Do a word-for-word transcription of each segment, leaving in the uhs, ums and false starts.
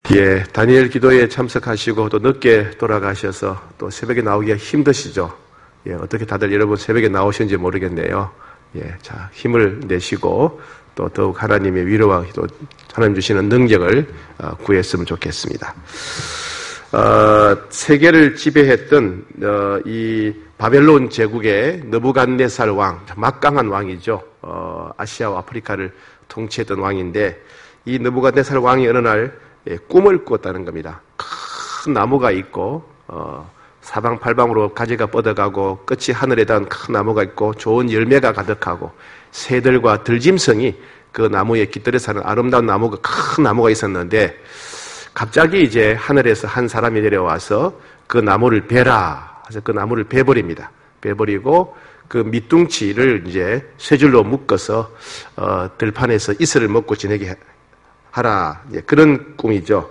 예, 다니엘 기도에 참석하시고 또 늦게 돌아가셔서 또 새벽에 나오기가 힘드시죠. 예, 어떻게 다들 여러분 새벽에 나오시는지 모르겠네요. 예, 자, 힘을 내시고 또 더욱 하나님의 위로와 또 하나님 주시는 능력을 구했으면 좋겠습니다. 어, 세계를 지배했던 어, 이 바벨론 제국의 느부갓네살 왕, 막강한 왕이죠. 어, 아시아와 아프리카를 통치했던 왕인데 이 느부갓네살 왕이 어느 날 예, 꿈을 꾸었다는 겁니다. 큰 나무가 있고 어, 사방팔방으로 가지가 뻗어가고 끝이 하늘에 닿은 큰 나무가 있고 좋은 열매가 가득하고 새들과 들짐승이 그 나무에 깃들여 사는 아름다운 나무가 큰 나무가 있었는데 갑자기 이제 하늘에서 한 사람이 내려와서 그 나무를 베라 해서 그 나무를 베버립니다. 베버리고 그 밑둥치를 이제 세 줄로 묶어서 어, 들판에서 이슬을 먹고 지내게 하라. 이제 그런 꿈이죠.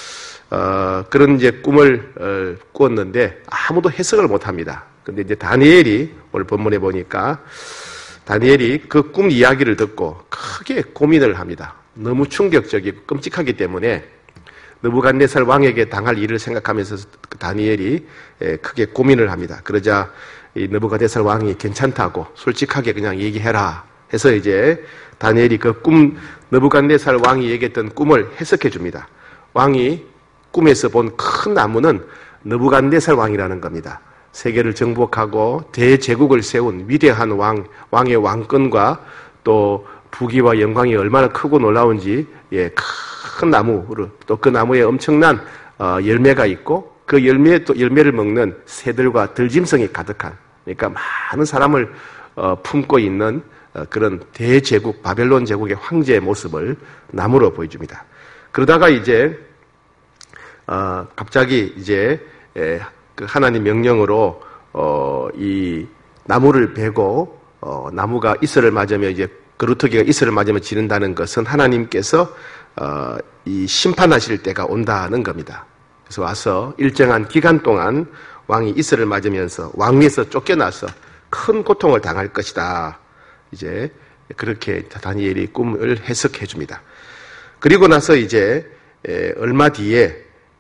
어, 그런 이제 꿈을 어, 꾸었는데 아무도 해석을 못 합니다. 근데 이제 다니엘이 오늘 본문에 보니까 다니엘이 그 꿈 이야기를 듣고 크게 고민을 합니다. 너무 충격적이고 끔찍하기 때문에 느부갓네살 왕에게 당할 일을 생각하면서 다니엘이 크게 고민을 합니다. 그러자 이 느부갓네살 왕이 괜찮다고 솔직하게 그냥 얘기해라 해서 이제 다니엘이 그 꿈, 느부갓네살 왕이 얘기했던 꿈을 해석해 줍니다. 왕이 꿈에서 본 큰 나무는 느부갓네살 왕이라는 겁니다. 세계를 정복하고 대제국을 세운 위대한 왕, 왕의 왕권과 또 부귀와 영광이 얼마나 크고 놀라운지, 예, 큰 나무로 또 그 나무에 엄청난 어, 열매가 있고 그 열매 또 열매를 먹는 새들과 들짐승이 가득한, 그러니까 많은 사람을 어, 품고 있는 어, 그런 대제국 바벨론 제국의 황제의 모습을 나무로 보여줍니다. 그러다가 이제 어, 갑자기 이제 에, 그 하나님 명령으로 어, 이 나무를 베고 어, 나무가 이슬을 맞으며 이제 그루터기가 이슬을 맞으며 지른다는 것은 하나님께서 어, 이 심판하실 때가 온다는 겁니다. 그래서 와서 일정한 기간 동안 왕이 이슬을 맞으면서 왕위에서 쫓겨나서 큰 고통을 당할 것이다. 이제 그렇게 다니엘이 꿈을 해석해 줍니다. 그리고 나서 이제 에, 얼마 뒤에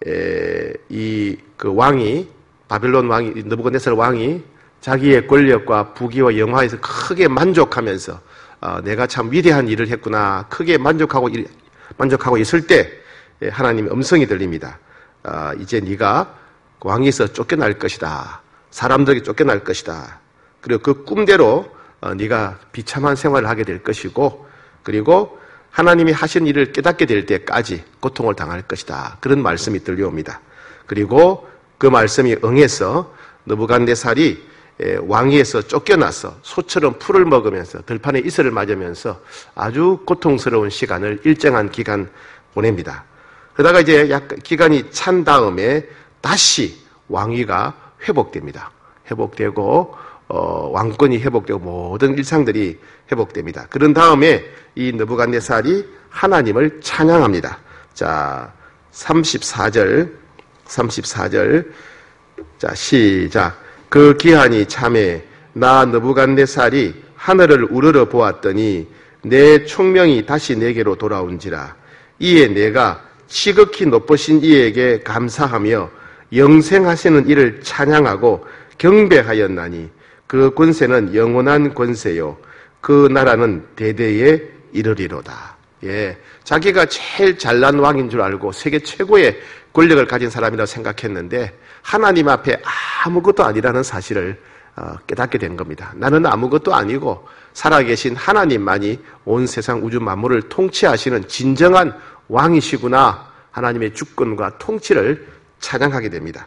이 그 왕이 바벨론 왕이 느부갓네살 왕이 자기의 권력과 부귀와 영화에서 크게 만족하면서 어, 내가 참 위대한 일을 했구나 크게 만족하고 만족하고 있을 때 하나님의 음성이 들립니다. 어, 이제 네가 왕에서 쫓겨날 것이다. 사람들에게 쫓겨날 것이다. 그리고 그 꿈대로 어, 네가 비참한 생활을 하게 될 것이고 그리고 하나님이 하신 일을 깨닫게 될 때까지 고통을 당할 것이다. 그런 말씀이 들려옵니다. 그리고 그 말씀이 응해서 느부갓네살이 왕위에서 쫓겨나서 소처럼 풀을 먹으면서 들판에 이슬을 맞으면서 아주 고통스러운 시간을 일정한 기간 보냅니다. 그러다가 이제 약간 기간이 찬 다음에 다시 왕위가 회복됩니다. 회복되고 어, 왕권이 회복되고 모든 일상들이 회복됩니다. 그런 다음에 이 느부갓네살이 하나님을 찬양합니다. 자, 삼십사 절, 삼십사 절, 자, 시작. 그 기한이 참에 나 느부갓네살이 하늘을 우러러 보았더니 내 총명이 다시 내게로 돌아온지라. 이에 내가 지극히 높으신 이에게 감사하며 영생하시는 이를 찬양하고 경배하였나니 그 권세는 영원한 권세요. 그 나라는 대대에 이르리로다. 예, 자기가 제일 잘난 왕인 줄 알고 세계 최고의 권력을 가진 사람이라고 생각했는데 하나님 앞에 아무것도 아니라는 사실을 깨닫게 된 겁니다. 나는 아무것도 아니고 살아계신 하나님만이 온 세상 우주 만물을 통치하시는 진정한 왕이시구나. 하나님의 주권과 통치를 찬양하게 됩니다.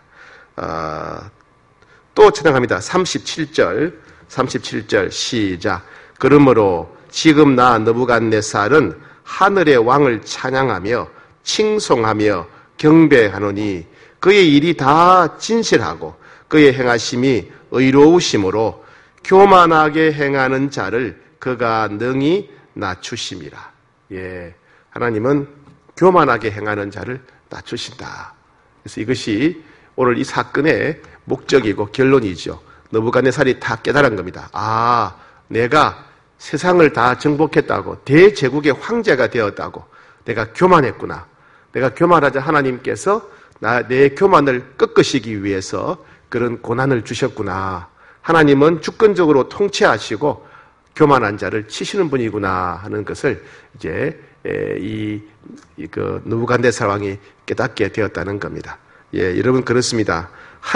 어, 또 찬양합니다. 삼십칠 절, 삼십칠 절 시작. 그러므로 지금 나 느부갓네살은 하늘의 왕을 찬양하며 칭송하며 경배하노니 그의 일이 다 진실하고 그의 행하심이 의로우심으로 교만하게 행하는 자를 그가 능히 낮추심이라. 예, 하나님은 교만하게 행하는 자를 낮추신다. 그래서 이것이 오늘 이 사건의 목적이고 결론이죠. 느부갓네살이 다 깨달은 겁니다. 아, 내가 세상을 다 정복했다고 대제국의 황제가 되었다고 내가 교만했구나. 내가 교만하자 하나님께서 나, 내 교만을 꺾으시기 위해서 그런 고난을 주셨구나. 하나님은 주권적으로 통치하시고 교만한 자를 치시는 분이구나 하는 것을 이제 이, 이 그 느부갓네살 왕이 깨닫게 되었다는 겁니다. 예, 여러분 그렇습니다.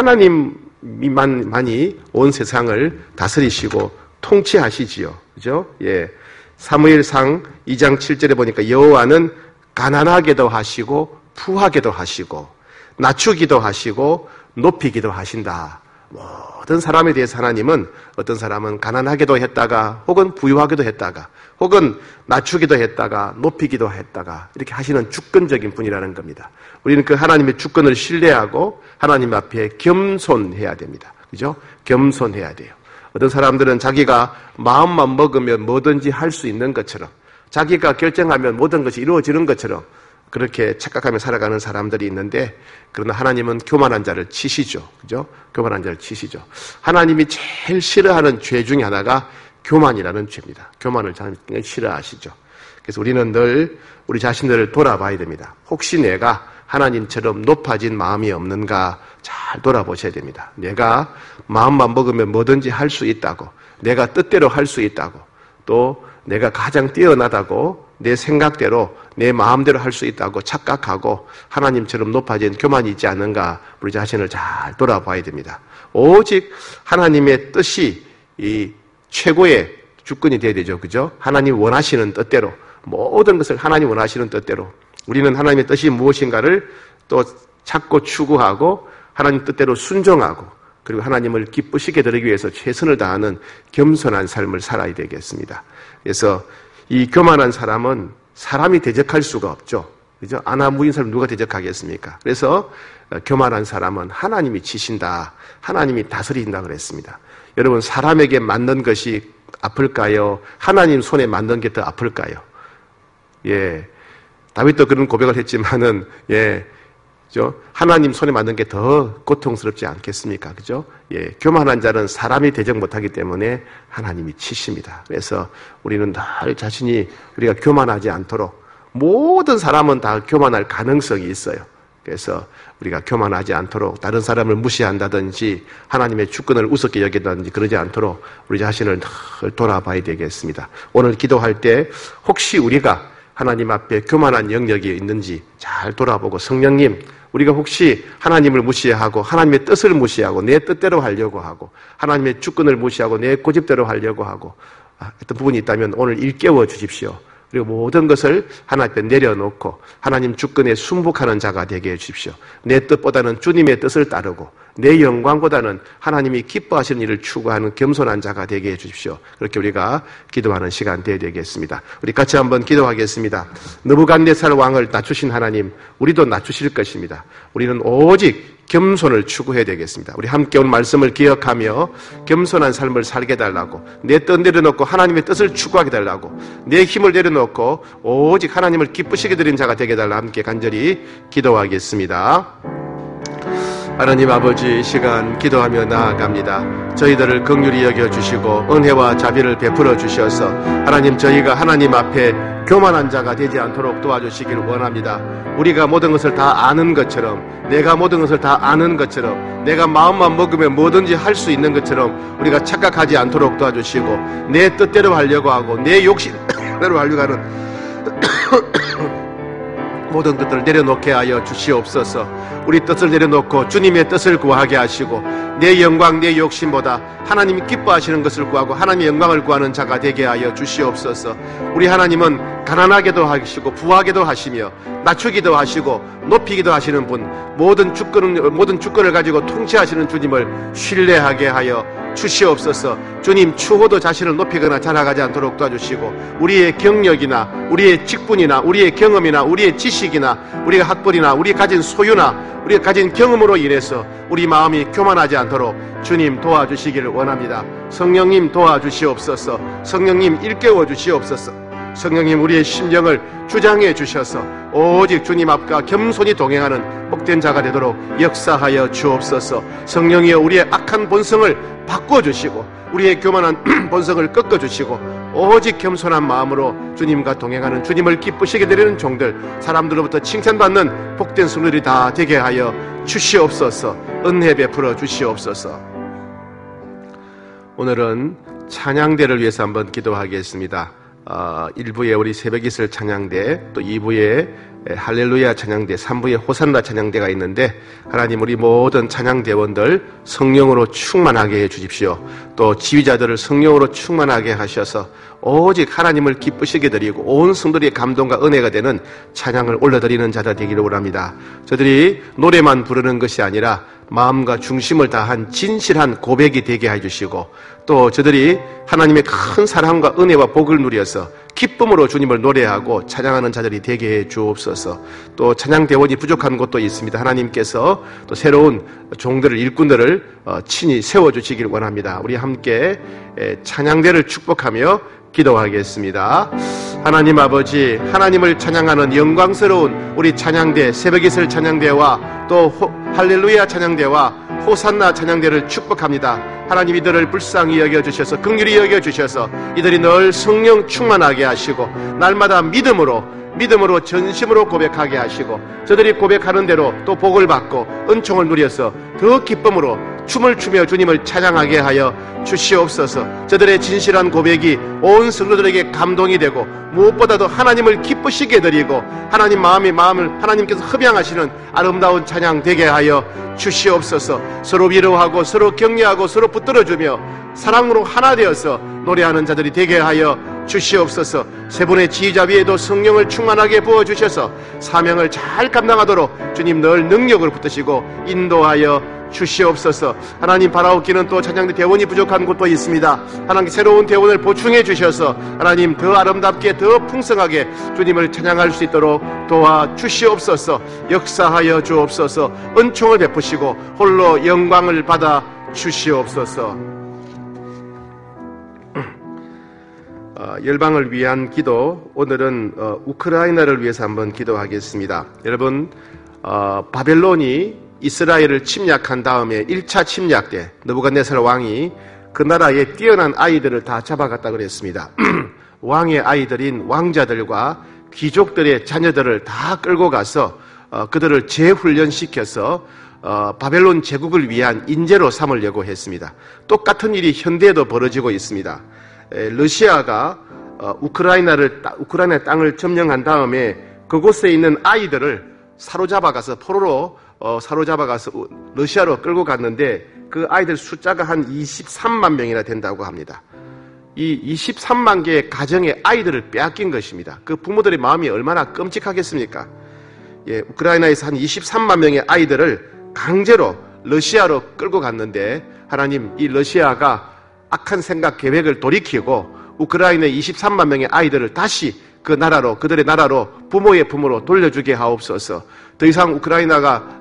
하나님만이 온 세상을 다스리시고 통치하시지요. 그죠? 예. 사무엘상 이 장 칠 절에 보니까 여호와는 가난하게도 하시고 부하게도 하시고 낮추기도 하시고 높이기도 하신다. 모든 사람에 대해서 하나님은 어떤 사람은 가난하게도 했다가 혹은 부유하게도 했다가 혹은 낮추기도 했다가 높이기도 했다가 이렇게 하시는 주권적인 분이라는 겁니다. 우리는 그 하나님의 주권을 신뢰하고 하나님 앞에 겸손해야 됩니다. 그죠? 겸손해야 돼요. 어떤 사람들은 자기가 마음만 먹으면 뭐든지 할 수 있는 것처럼 자기가 결정하면 모든 것이 이루어지는 것처럼 그렇게 착각하며 살아가는 사람들이 있는데 그러나 하나님은 교만한 자를 치시죠. 그죠? 교만한 자를 치시죠. 하나님이 제일 싫어하는 죄 중에 하나가 교만이라는 죄입니다. 교만을 하나님이 싫어하시죠. 그래서 우리는 늘 우리 자신들을 돌아봐야 됩니다. 혹시 내가 하나님처럼 높아진 마음이 없는가 잘 돌아보셔야 됩니다. 내가 마음만 먹으면 뭐든지 할 수 있다고, 내가 뜻대로 할 수 있다고, 또 내가 가장 뛰어나다고 내 생각대로 내 마음대로 할 수 있다고 착각하고 하나님처럼 높아진 교만이 있지 않는가 우리 자신을 잘 돌아봐야 됩니다. 오직 하나님의 뜻이 이 최고의 주권이 되어야 되죠. 그죠? 하나님 원하시는 뜻대로 모든 것을 하나님 원하시는 뜻대로 우리는 하나님의 뜻이 무엇인가를 또 찾고 추구하고 하나님 뜻대로 순종하고 그리고 하나님을 기쁘시게 드리기 위해서 최선을 다하는 겸손한 삶을 살아야 되겠습니다. 그래서 이 교만한 사람은 사람이 대적할 수가 없죠. 그죠? 아나무인 사람 누가 대적하겠습니까? 그래서 교만한 사람은 하나님이 치신다. 하나님이 다스린다 그랬습니다. 여러분 사람에게 맞는 것이 아플까요? 하나님 손에 맞는 게 더 아플까요? 예. 다윗도 그런 고백을 했지만은, 예. 그죠? 하나님 손에 맞는 게 더 고통스럽지 않겠습니까? 그죠? 예. 교만한 자는 사람이 대적 못하기 때문에 하나님이 치십니다. 그래서 우리는 늘 자신이 우리가 교만하지 않도록 모든 사람은 다 교만할 가능성이 있어요. 그래서 우리가 교만하지 않도록 다른 사람을 무시한다든지 하나님의 주권을 우습게 여긴다든지 그러지 않도록 우리 자신을 늘 돌아봐야 되겠습니다. 오늘 기도할 때 혹시 우리가 하나님 앞에 교만한 영역이 있는지 잘 돌아보고 성령님 우리가 혹시 하나님을 무시하고 하나님의 뜻을 무시하고 내 뜻대로 하려고 하고 하나님의 주권을 무시하고 내 고집대로 하려고 하고 어떤 부분이 있다면 오늘 일깨워 주십시오. 그리고 모든 것을 하나님 앞에 내려놓고 하나님 주권에 순복하는 자가 되게 해주십시오. 내 뜻보다는 주님의 뜻을 따르고 내 영광보다는 하나님이 기뻐하시는 일을 추구하는 겸손한 자가 되게 해주십시오. 그렇게 우리가 기도하는 시간 되어야 되겠습니다. 우리 같이 한번 기도하겠습니다. 느부갓네살 왕을 낮추신 하나님, 우리도 낮추실 것입니다. 우리는 오직 겸손을 추구해야 되겠습니다. 우리 함께 온 말씀을 기억하며 겸손한 삶을 살게 달라고 내 뜻 내려놓고 하나님의 뜻을 추구하게 달라고 내 힘을 내려놓고 오직 하나님을 기쁘시게 드린 자가 되게 달라 함께 간절히 기도하겠습니다. 하나님 아버지 이 시간 기도하며 나아갑니다. 저희들을 긍휼히 여겨주시고 은혜와 자비를 베풀어 주셔서 하나님 저희가 하나님 앞에 교만한 자가 되지 않도록 도와주시길 원합니다. 우리가 모든 것을 다 아는 것처럼 내가 모든 것을 다 아는 것처럼 내가 마음만 먹으면 뭐든지 할 수 있는 것처럼 우리가 착각하지 않도록 도와주시고 내 뜻대로 하려고 하고 내 욕심대로 하려고 하는 모든 것들을 내려놓게 하여 주시옵소서. 우리 뜻을 내려놓고 주님의 뜻을 구하게 하시고 내 영광 내 욕심보다 하나님이 기뻐하시는 것을 구하고 하나님의 영광을 구하는 자가 되게 하여 주시옵소서. 우리 하나님은 가난하게도 하시고 부하게도 하시며 낮추기도 하시고 높이기도 하시는 분, 모든 주권을, 모든 주권을 가지고 통치하시는 주님을 신뢰하게 하여 주시옵소서. 주님 추호도 자신을 높이거나 자랑하지 않도록 도와주시고 우리의 경력이나 우리의 직분이나 우리의 경험이나 우리의 지식이나 우리가 학벌이나 우리 가진 소유나 우리가 가진 경험으로 인해서 우리 마음이 교만하지 않도록 주님 도와주시기를 원합니다. 성령님 도와주시옵소서. 성령님 일깨워 주시옵소서. 성령님 우리의 심령을 주장해 주셔서 오직 주님 앞과 겸손히 동행하는 복된 자가 되도록 역사하여 주옵소서. 성령이여 우리의 악한 본성을 바꿔주시고 우리의 교만한 본성을 꺾어주시고 오직 겸손한 마음으로 주님과 동행하는 주님을 기쁘시게 드리는 종들, 사람들로부터 칭찬받는 복된 성도들이 다 되게 하여 주시옵소서. 은혜 베풀어 주시옵소서. 오늘은 찬양대를 위해서 한번 기도하겠습니다. 어, 일 부에 우리 새벽이슬 찬양대, 또 이 부에 할렐루야 찬양대, 삼 부에 호산나 찬양대가 있는데, 하나님 우리 모든 찬양대원들 성령으로 충만하게 해주십시오. 또 지휘자들을 성령으로 충만하게 하셔서 오직 하나님을 기쁘시게 드리고 온 성도들의 감동과 은혜가 되는 찬양을 올려드리는 자들 되기를 원합니다. 저들이 노래만 부르는 것이 아니라 마음과 중심을 다한 진실한 고백이 되게 해주시고, 또 저들이 하나님의 큰 사랑과 은혜와 복을 누려서 기쁨으로 주님을 노래하고 찬양하는 자들이 되게 해 주옵소서. 또 찬양대원이 부족한 곳도 있습니다. 하나님께서 또 새로운 종들을, 일꾼들을 친히 세워주시길 원합니다. 우리 함께 찬양대를 축복하며 기도하겠습니다. 하나님 아버지, 하나님을 찬양하는 영광스러운 우리 찬양대, 새벽이슬 찬양대와 또 호, 할렐루야 찬양대와 호산나 찬양대를 축복합니다. 하나님 이들을 불쌍히 여겨주셔서, 긍휼히 여겨주셔서 이들이 늘 성령 충만하게 하시고 날마다 믿음으로 믿음으로 전심으로 고백하게 하시고, 저들이 고백하는 대로 또 복을 받고 은총을 누려서 더 기쁨으로 춤을 추며 주님을 찬양하게 하여 주시옵소서. 저들의 진실한 고백이 온 성도들에게 감동이 되고 무엇보다도 하나님을 기쁘시게 드리고 하나님 마음이 마음을 하나님께서 흡양하시는 아름다운 찬양 되게 하여 주시옵소서. 서로 위로하고 서로 격려하고 서로 붙들어주며 사랑으로 하나 되어서 노래하는 자들이 되게 하여 주시옵소서. 세 분의 지휘자 위에도 성령을 충만하게 부어주셔서 사명을 잘 감당하도록 주님 늘 능력을 붙드시고 인도하여 주시옵소서. 하나님 바라옵기는 또 찬양대 대원이 부족한 곳도 있습니다. 하나님 새로운 대원을 보충해 주셔서 하나님 더 아름답게 더 풍성하게 주님을 찬양할 수 있도록 도와주시옵소서. 역사하여 주옵소서. 은총을 베푸시고 홀로 영광을 받아 주시옵소서. 어, 열방을 위한 기도, 오늘은 어, 우크라이나를 위해서 한번 기도하겠습니다. 여러분, 어, 바벨론이 이스라엘을 침략한 다음에 일 차 침략 때 느부갓네살 왕이 그 나라의 뛰어난 아이들을 다 잡아갔다 그랬습니다. 왕의 아이들인 왕자들과 귀족들의 자녀들을 다 끌고 가서 어, 그들을 재훈련시켜서 어, 바벨론 제국을 위한 인재로 삼으려고 했습니다. 똑같은 일이 현대에도 벌어지고 있습니다. 에, 러시아가 어, 우크라이나를 우크라이나 땅을 점령한 다음에 그곳에 있는 아이들을 사로잡아가서 포로로 어, 사로잡아가서 러시아로 끌고 갔는데 그 아이들 숫자가 한 이십삼만 명이나 된다고 합니다. 이 이십삼만 개의 가정의 아이들을 빼앗긴 것입니다. 그 부모들의 마음이 얼마나 끔찍하겠습니까? 예, 우크라이나에서 한 이십삼만 명의 아이들을 강제로 러시아로 끌고 갔는데 하나님 이 러시아가 악한 생각 계획을 돌이키고 우크라이나의 이십삼만 명의 아이들을 다시 그 나라로, 그들의 나라로 부모의 품으로 돌려주게 하옵소서. 더 이상 우크라이나가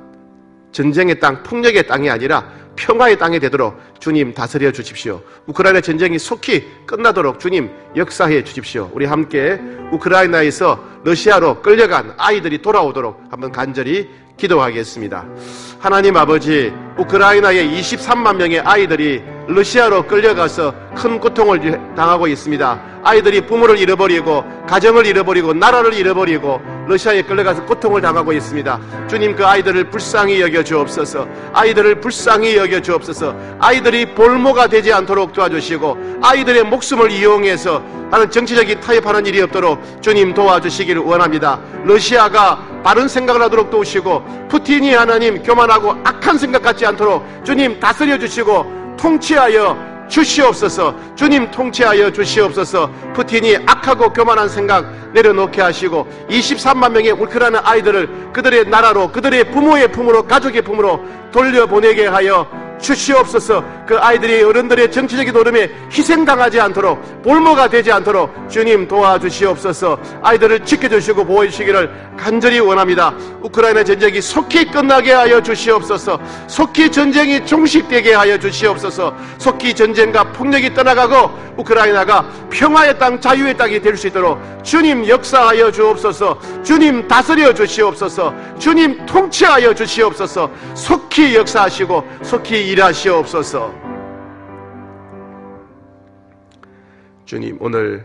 전쟁의 땅, 폭력의 땅이 아니라 평화의 땅이 되도록 주님 다스려 주십시오. 우크라이나 전쟁이 속히 끝나도록 주님 역사해 주십시오. 우리 함께 우크라이나에서 러시아로 끌려간 아이들이 돌아오도록 한번 간절히 기도하겠습니다. 하나님 아버지, 우크라이나의 이십삼만 명의 아이들이 러시아로 끌려가서 큰 고통을 당하고 있습니다. 아이들이 부모를 잃어버리고 가정을 잃어버리고 나라를 잃어버리고 러시아에 끌려가서 고통을 당하고 있습니다. 주님 그 아이들을 불쌍히 여겨 주옵소서. 아이들을 불쌍히 여겨 주옵소서. 아이들이 볼모가 되지 않도록 도와주시고 아이들의 목숨을 이용해서 하는 정치적인 타협하는 일이 없도록 주님 도와주시기를 원합니다. 러시아가 바른 생각을 하도록 도우시고 푸틴이 하나님 교만하고 악한 생각 갖지 않도록 주님 다스려 주시고 통치하여 주시옵소서. 주님 통치하여 주시옵소서. 푸틴이 악하고 교만한 생각 내려놓게 하시고 이십삼만 명의 우크라이나 아이들을 그들의 나라로, 그들의 부모의 품으로, 가족의 품으로 돌려보내게 하여 주시옵소서. 그 아이들이 어른들의 정치적인 노름에 희생당하지 않도록, 볼모가 되지 않도록 주님 도와주시옵소서. 아이들을 지켜주시고 보호해주시기를 간절히 원합니다. 우크라이나 전쟁이 속히 끝나게 하여 주시옵소서. 속히 전쟁이 종식되게 하여 주시옵소서. 속히 전쟁과 폭력이 떠나가고 우크라이나가 평화의 땅, 자유의 땅이 될 수 있도록 주님 역사하여 주옵소서. 주님 다스려 주시옵소서. 주님 통치하여 주시옵소서. 속히 역사하시고 속히 일하시옵소서. 주님, 오늘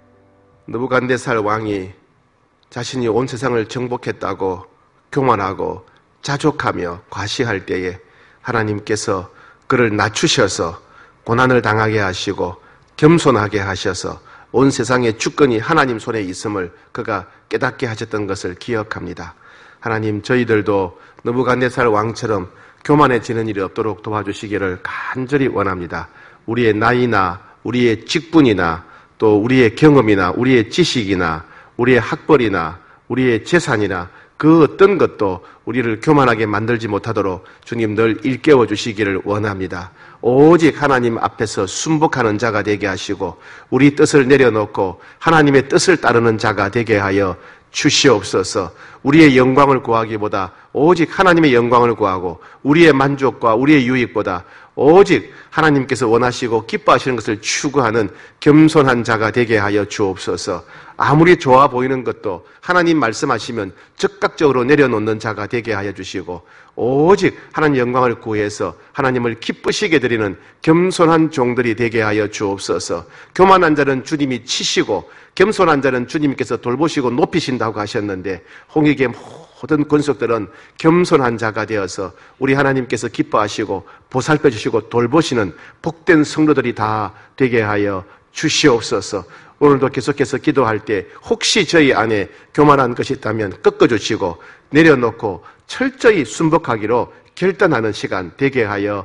느부갓네살 왕이 자신이 온 세상을 정복했다고 교만하고 자족하며 과시할 때에 하나님께서 그를 낮추셔서 고난을 당하게 하시고 겸손하게 하셔서 온 세상의 주권이 하나님 손에 있음을 그가 깨닫게 하셨던 것을 기억합니다. 하나님, 저희들도 느부갓네살 왕처럼 교만해지는 일이 없도록 도와주시기를 간절히 원합니다. 우리의 나이나 우리의 직분이나 또 우리의 경험이나 우리의 지식이나 우리의 학벌이나 우리의 재산이나 그 어떤 것도 우리를 교만하게 만들지 못하도록 주님 늘 일깨워 주시기를 원합니다. 오직 하나님 앞에서 순복하는 자가 되게 하시고 우리 뜻을 내려놓고 하나님의 뜻을 따르는 자가 되게 하여 주시옵소서. 우리의 영광을 구하기보다 오직 하나님의 영광을 구하고 우리의 만족과 우리의 유익보다 오직 하나님께서 원하시고 기뻐하시는 것을 추구하는 겸손한 자가 되게 하여 주옵소서. 아무리 좋아 보이는 것도 하나님 말씀하시면 즉각적으로 내려놓는 자가 되게 하여 주시고 오직 하나님 영광을 구해서 하나님을 기쁘시게 드리는 겸손한 종들이 되게 하여 주옵소서. 교만한 자는 주님이 치시고 겸손한 자는 주님께서 돌보시고 높이신다고 하셨는데 홍익의 모든 권속들은 겸손한 자가 되어서 우리 하나님께서 기뻐하시고 보살펴 주시고 돌보시는 복된 성도들이 다 되게 하여 주시옵소서. 오늘도 계속해서 기도할 때 혹시 저희 안에 교만한 것이 있다면 꺾어주시고 내려놓고 철저히 순복하기로 결단하는 시간 되게 하여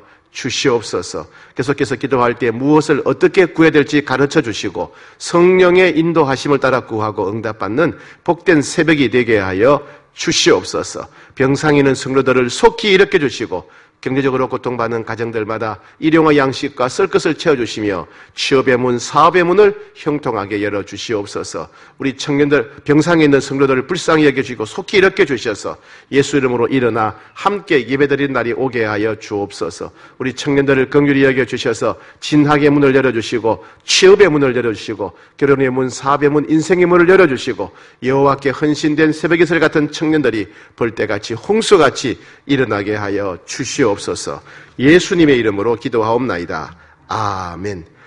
주시옵소서. 계속해서 기도할 때 무엇을 어떻게 구해야 될지 가르쳐 주시고 성령의 인도하심을 따라 구하고 응답받는 복된 새벽이 되게 하여 주시옵소서. 병상에 있는 성도들을 속히 일으켜 주시고 경제적으로 고통받는 가정들마다 일용할 양식과 쓸 것을 채워주시며 취업의 문, 사업의 문을 형통하게 열어주시옵소서. 우리 청년들, 병상에 있는 성도들을 불쌍히 여겨주시고 속히 일으켜 주셔서 예수 이름으로 일어나 함께 예배드리는 날이 오게 하여 주옵소서. 우리 청년들을 긍휼히 여겨주셔서 진학의 문을 열어주시고 취업의 문을 열어주시고 결혼의 문, 사업의 문, 인생의 문을 열어주시고 여호와께 헌신된 새벽의 설 같은 청년들이 벌떼같이 홍수같이 일어나게 하여 주시옵소서. 예수님의 이름으로 기도하옵나이다. 아멘.